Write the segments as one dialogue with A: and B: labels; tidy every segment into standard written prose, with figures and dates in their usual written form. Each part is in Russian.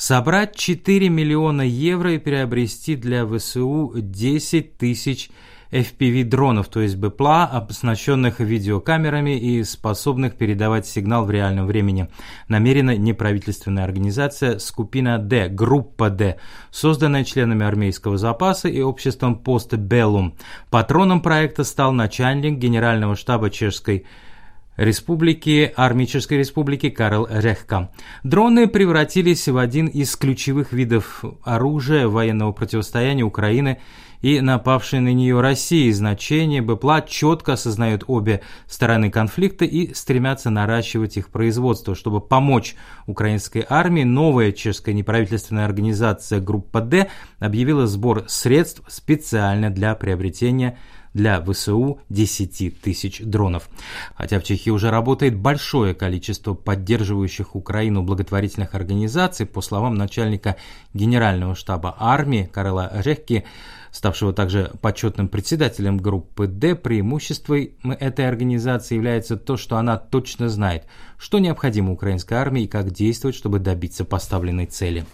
A: собрать 4 миллиона евро и приобрести для ВСУ 10 тысяч FPV-дронов, то есть БПЛА, оснащенных видеокамерами и способных передавать сигнал в реальном времени. Намерена неправительственная организация «Скупина Д», группа Д, созданная членами армейского запаса и обществом «Постбеллум». Патроном проекта стал начальник генерального штаба Чешской армии Чешской Республики Карл Рехка. Дроны превратились в один из ключевых видов оружия военного противостояния Украины и напавшей на нее России. Значение БПЛА четко осознают обе стороны конфликта и стремятся наращивать их производство. Чтобы помочь украинской армии, новая чешская неправительственная организация «Группа Д» объявила сбор средств специально для приобретения для ВСУ 10 тысяч дронов. Хотя в Чехии уже работает большое количество поддерживающих Украину благотворительных организаций, по словам начальника Генерального штаба армии Карла Рехки, ставшего также почетным председателем группы Д, преимуществом этой организации является то, что она точно знает, что необходимо украинской армии и как действовать, чтобы добиться поставленной цели.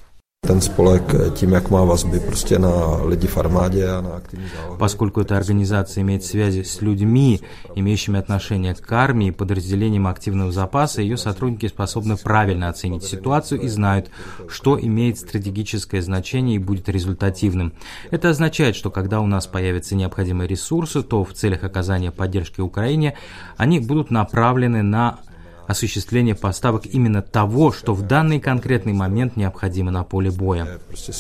A: Поскольку эта организация имеет связи с людьми, имеющими отношение к армии и подразделениям активного запаса, ее сотрудники способны правильно оценить ситуацию и знают, что имеет стратегическое значение и будет результативным. Это означает, что когда у нас появятся необходимые ресурсы, то в целях оказания поддержки Украине они будут направлены на осуществление поставок именно того, что в данный конкретный момент необходимо на поле боя.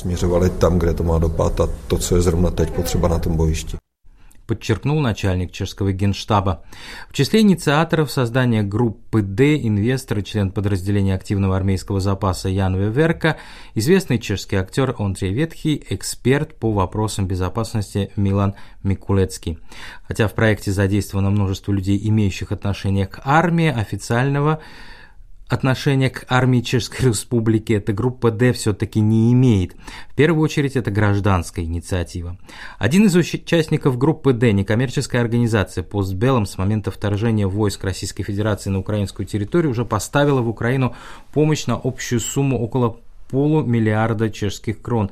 A: Подчеркнул начальник чешского генштаба. В числе инициаторов создания группы Д инвестор и член подразделения активного армейского запаса Ян Веверка, известный чешский актер Ондрей Ветхий, эксперт по вопросам безопасности Милан Микулецкий. Хотя в проекте задействовано множество людей, имеющих отношение к армии, официального отношения к армии Чешской Республики эта группа Д все-таки не имеет. В первую очередь это гражданская инициатива. Один из участников группы Д, некоммерческая организация «Постбеллум», с момента вторжения войск Российской Федерации на украинскую территорию уже поставила в Украину помощь на общую сумму около полумиллиарда чешских крон,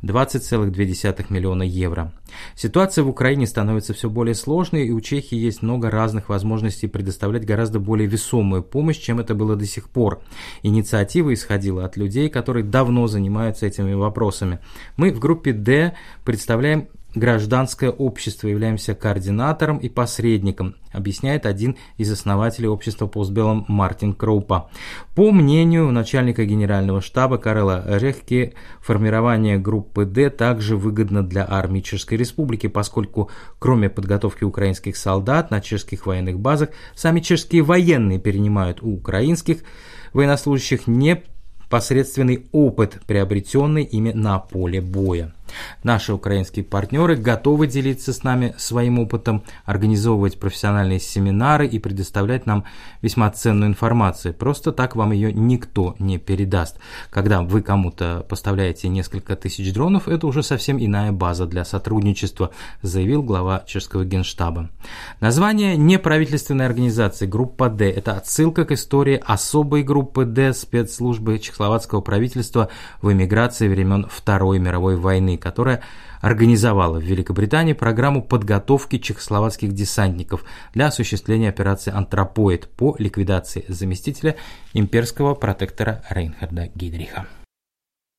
A: 20,2 миллиона евро. Ситуация в Украине становится все более сложной, и у Чехии есть много разных возможностей предоставлять гораздо более весомую помощь, чем это было до сих пор. Инициатива исходила от людей, которые давно занимаются этими вопросами. Мы в группе Д представляем гражданское общество, являемся координатором и посредником, объясняет один из основателей общества «Постбеллум» Мартин Кроупа. По мнению начальника генерального штаба Карла Рехки, формирование группы Д также выгодно для армии Чешской Республики, поскольку кроме подготовки украинских солдат на чешских военных базах, сами чешские военные перенимают у украинских военнослужащих непосредственный опыт, приобретенный ими на поле боя. Наши украинские партнеры готовы делиться с нами своим опытом, организовывать профессиональные семинары и предоставлять нам весьма ценную информацию. Просто так вам ее никто не передаст. Когда вы кому-то поставляете несколько тысяч дронов, это уже совсем иная база для сотрудничества, заявил глава чешского генштаба. Название неправительственной организации «Группа Д» – это отсылка к истории особой группы Д спецслужбы чехословацкого правительства в эмиграции времен Второй мировой войны, которая организовала в Великобритании программу подготовки чехословацких десантников для осуществления операции «Антропоид» по ликвидации заместителя имперского протектора Рейнхарда Гейдриха.